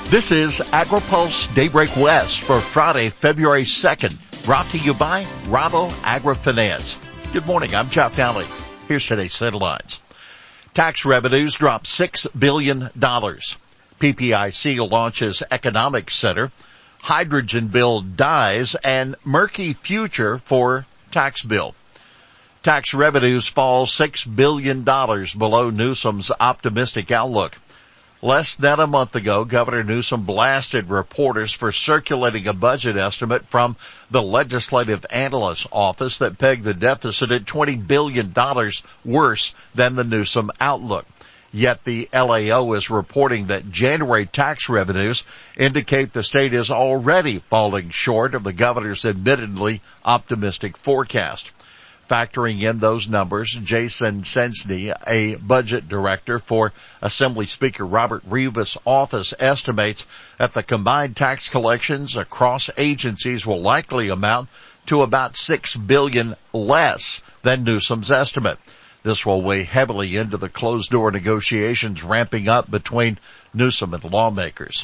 This is AgriPulse Daybreak West for Friday, February 2nd, brought to you by Rabo AgriFinance. Good morning, I'm Jeff Alley. Here's today's headlines. Tax revenues drop $6 billion. PPIC launches Economic Center. Hydrogen bill dies and murky future for tax bill. Tax revenues fall $6 billion below Newsom's optimistic outlook. Less than a month ago, Governor Newsom blasted reporters for circulating a budget estimate from the Legislative Analyst's Office that pegged the deficit at $20 billion worse than the Newsom outlook. Yet the LAO is reporting that January tax revenues indicate the state is already falling short of the governor's admittedly optimistic forecast. Factoring in those numbers, Jason Sensney, a budget director for Assembly Speaker Robert Rivas' office, estimates that the combined tax collections across agencies will likely amount to about $6 billion less than Newsom's estimate. This will weigh heavily into the closed-door negotiations ramping up between Newsom and lawmakers.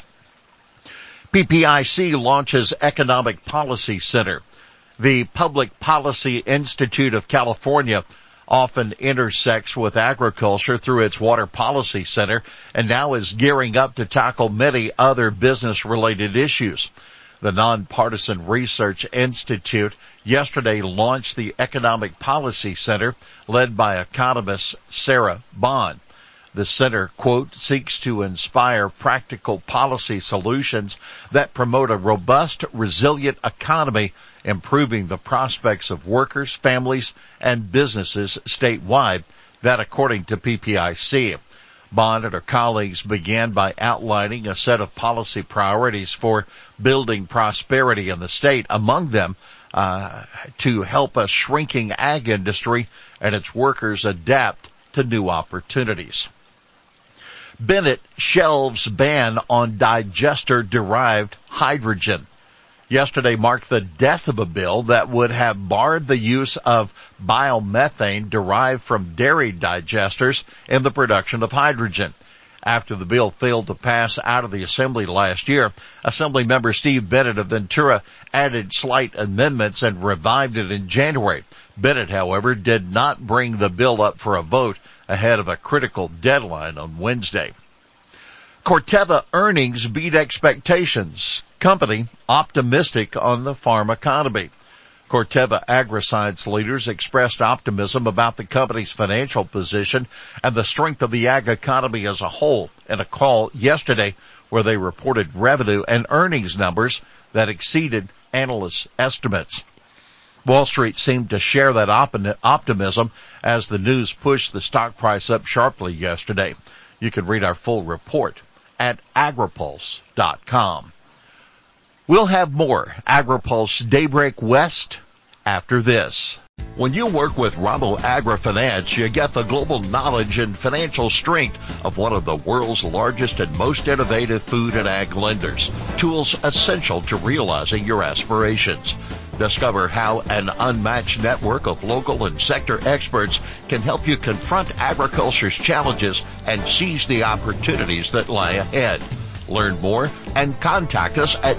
PPIC launches Economic Policy Center. The Public Policy Institute of California often intersects with agriculture through its Water Policy Center and now is gearing up to tackle many other business-related issues. The Nonpartisan Research Institute yesterday launched the Economic Policy Center led by economist Sarah Bond. The center, quote, seeks to inspire practical policy solutions that promote a robust, resilient economy, improving the prospects of workers, families, and businesses statewide. That according to PPIC. Bond and her colleagues began by outlining a set of policy priorities for building prosperity in the state, among them to help a shrinking ag industry and its workers adapt to new opportunities. Bennett shelves ban on digester-derived hydrogen. Yesterday marked the death of a bill that would have barred the use of biomethane derived from dairy digesters in the production of hydrogen. After the bill failed to pass out of the Assembly last year, Assemblymember Steve Bennett of Ventura added slight amendments and revived it in January. Bennett, however, did not bring the bill up for a vote ahead of a critical deadline on Wednesday. Corteva earnings beat expectations. Company optimistic on the farm economy. Corteva Agriscience leaders expressed optimism about the company's financial position and the strength of the ag economy as a whole in a call yesterday where they reported revenue and earnings numbers that exceeded analysts' estimates. Wall Street seemed to share that optimism as the news pushed the stock price up sharply yesterday. You can read our full report at agripulse.com. We'll have more AgriPulse Daybreak West after this. When you work with Rabo AgriFinance, you get the global knowledge and financial strength of one of the world's largest and most innovative food and ag lenders. Tools essential to realizing your aspirations. Discover how an unmatched network of local and sector experts can help you confront agriculture's challenges and seize the opportunities that lie ahead. Learn more and contact us at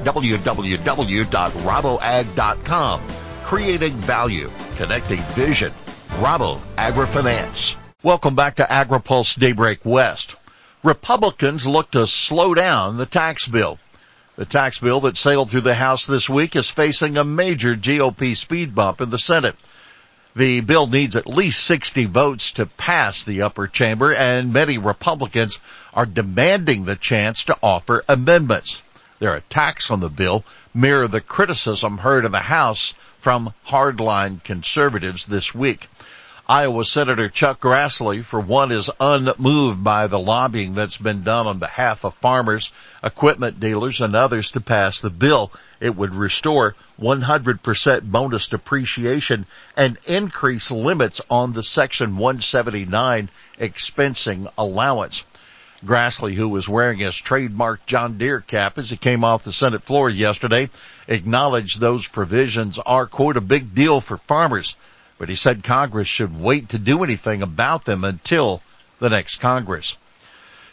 www.raboag.com. Creating value, connecting vision. Rabo AgriFinance. Welcome back to AgriPulse Daybreak West. Republicans look to slow down the tax bill. The tax bill that sailed through the House this week is facing a major GOP speed bump in the Senate. The bill needs at least 60 votes to pass the upper chamber, and many Republicans are demanding the chance to offer amendments. Their attacks on the bill mirror the criticism heard in the House from hardline conservatives this week. Iowa Senator Chuck Grassley, for one, is unmoved by the lobbying that's been done on behalf of farmers, equipment dealers, and others to pass the bill. It would restore 100% bonus depreciation and increase limits on the Section 179 expensing allowance. Grassley, who was wearing his trademark John Deere cap as he came off the Senate floor yesterday, acknowledged those provisions are, quote, a big deal for farmers. But he said Congress should wait to do anything about them until the next Congress.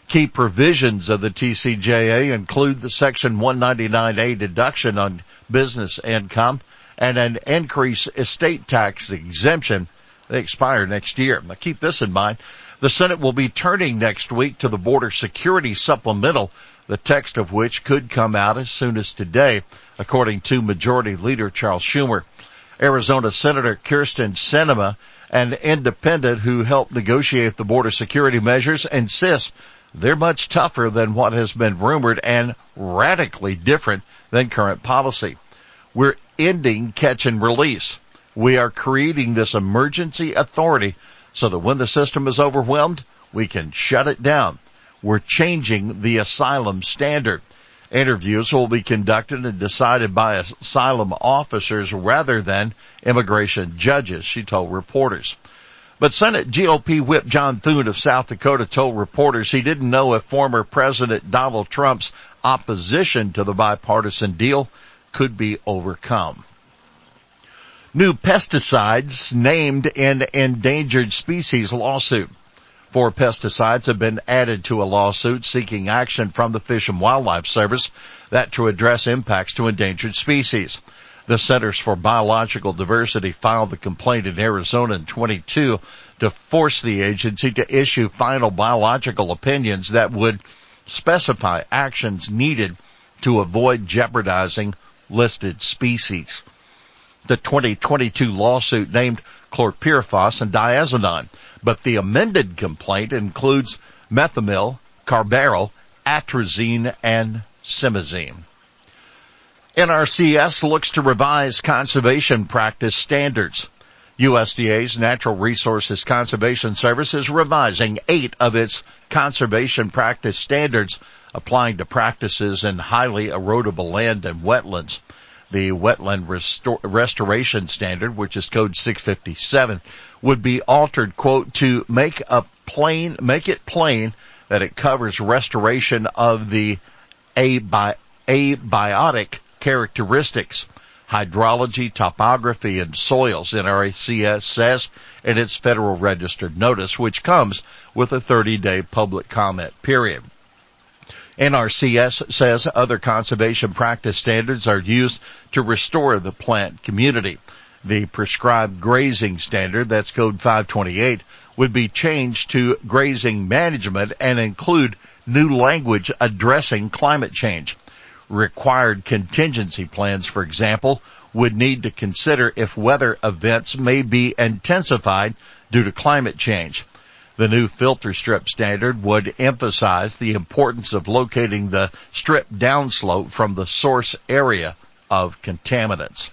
Key provisions of the TCJA include the Section 199A deduction on business income and an increased estate tax exemption. They expire next year. Now keep this in mind. The Senate will be turning next week to the Border Security Supplemental, the text of which could come out as soon as today, according to Majority Leader Charles Schumer. Arizona Senator Kyrsten Sinema, an independent who helped negotiate the border security measures, insists they're much tougher than what has been rumored and radically different than current policy. We're ending catch and release. We are creating this emergency authority so that when the system is overwhelmed, we can shut it down. We're changing the asylum standard. Interviews will be conducted and decided by asylum officers rather than immigration judges, she told reporters. But Senate GOP Whip John Thune of South Dakota told reporters he didn't know if former President Donald Trump's opposition to the bipartisan deal could be overcome. New pesticides named in endangered species lawsuit. 4 pesticides have been added to a lawsuit seeking action from the Fish and Wildlife Service that to address impacts to endangered species. The Centers for Biological Diversity filed the complaint in Arizona in 2022 to force the agency to issue final biological opinions that would specify actions needed to avoid jeopardizing listed species. The 2022 lawsuit named chlorpyrifos and diazepam, but the amended complaint includes methomyl, carbaryl, atrazine, and simazine. NRCS looks to revise conservation practice standards. USDA's Natural Resources Conservation Service is revising 8 of its conservation practice standards applying to practices in highly erodible land and wetlands. The Wetland Restoration Standard, which is code 657, would be altered, quote, to make it plain that it covers restoration of the abiotic characteristics, hydrology, topography, and soils, NRCS says in its Federal Registered notice, which comes with a 30-day public comment period. NRCS says other conservation practice standards are used to restore the plant community. The prescribed grazing standard, that's code 528, would be changed to grazing management and include new language addressing climate change. Required contingency plans, for example, would need to consider if weather events may be intensified due to climate change. The new filter strip standard would emphasize the importance of locating the strip downslope from the source area of contaminants.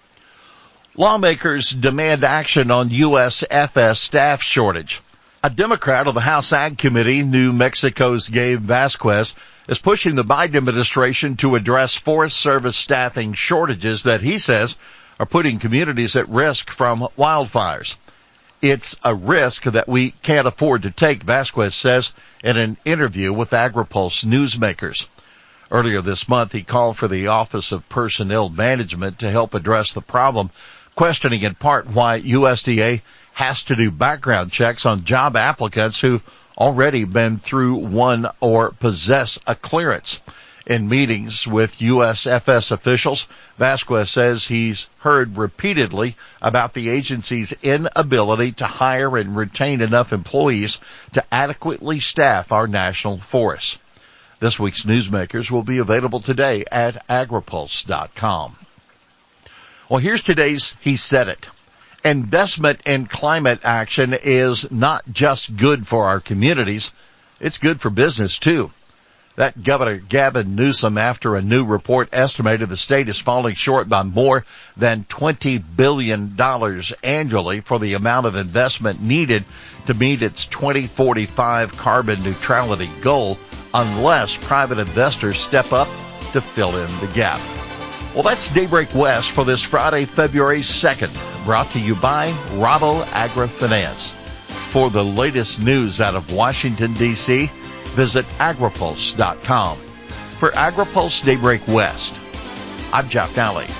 Lawmakers demand action on USFS staff shortage. A Democrat on the House Ag Committee, New Mexico's Gabe Vasquez, is pushing the Biden administration to address Forest Service staffing shortages that he says are putting communities at risk from wildfires. It's a risk that we can't afford to take, Vasquez says in an interview with AgriPulse newsmakers. Earlier this month, he called for the Office of Personnel Management to help address the problem, questioning in part why USDA has to do background checks on job applicants who've already been through one or possess a clearance. In meetings with USFS officials, Vasquez says he's heard repeatedly about the agency's inability to hire and retain enough employees to adequately staff our national forests. This week's Newsmakers will be available today at agripulse.com. Well, here's today's He Said It. Investment in climate action is not just good for our communities, it's good for business too. That Governor Gavin Newsom, after a new report estimated the state is falling short by more than $20 billion annually for the amount of investment needed to meet its 2045 carbon neutrality goal unless private investors step up to fill in the gap. Well, that's Daybreak West for this Friday, February 2nd, brought to you by Rabo AgriFinance. For the latest news out of Washington, D.C., visit agripulse.com. For AgriPulse Daybreak West, I'm Jeff Nally.